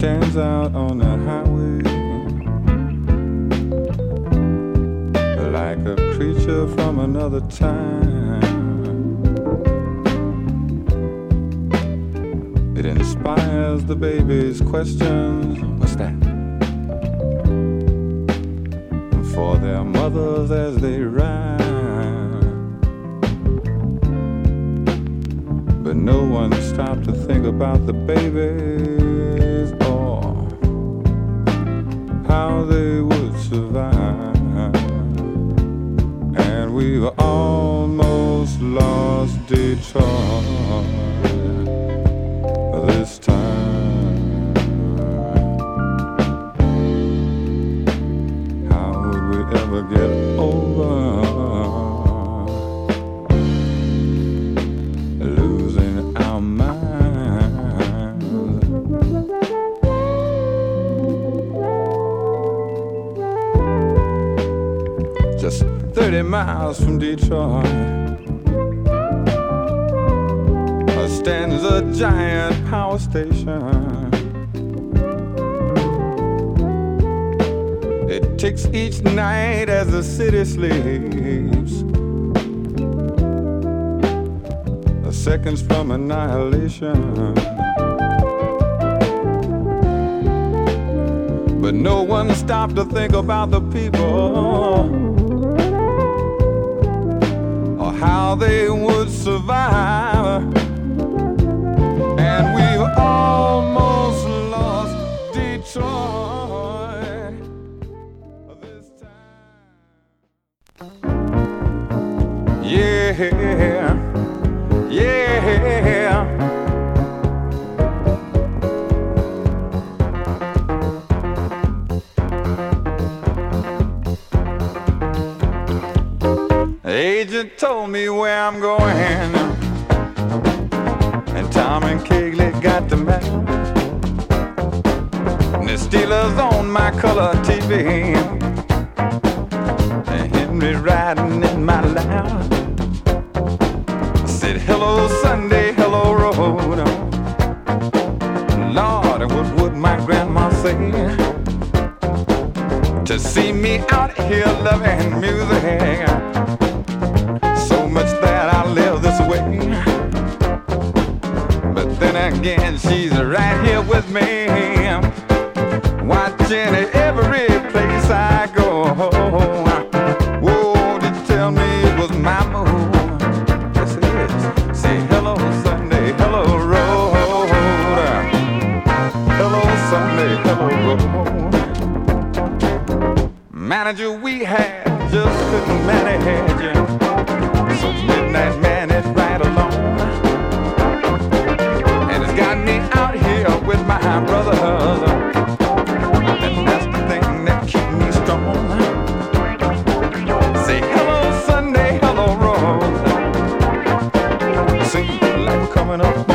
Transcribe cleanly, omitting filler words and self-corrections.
stands out on the highway like a creature from another time. It inspires the baby's questions. What's that? For their mothers as they ride. But no one stopped to think about the babies or how they would survive. And we've almost lost Detroit this time. How would we ever get over losing our minds? Just 30 miles from Detroit stands a giant power station. It ticks each night as the city sleeps. Seconds from annihilation. But no one stopped to think about the people or how they would survive. And we've almost lost Detroit this time. Yeah, yeah. The agent told me where I'm going, and Tom and Kegley got the map. And the Steelers on my color TV, and Henry riding in my lap. I said, hello Sunday, hello road. Lord, what would my grandma say to see me out here loving music so much that I live this way? But then again, she's right here with me, watching every place I go. Whoa, did you tell me it was my move? Yes, it is. Say hello Sunday, hello road. Hello Sunday, hello road. Manager, we had just couldn't manage you, so midnight man is right along. Got me out here with my brothers, and that's the thing that keeps me strong. Say hello Sunday, hello road. Seems like coming up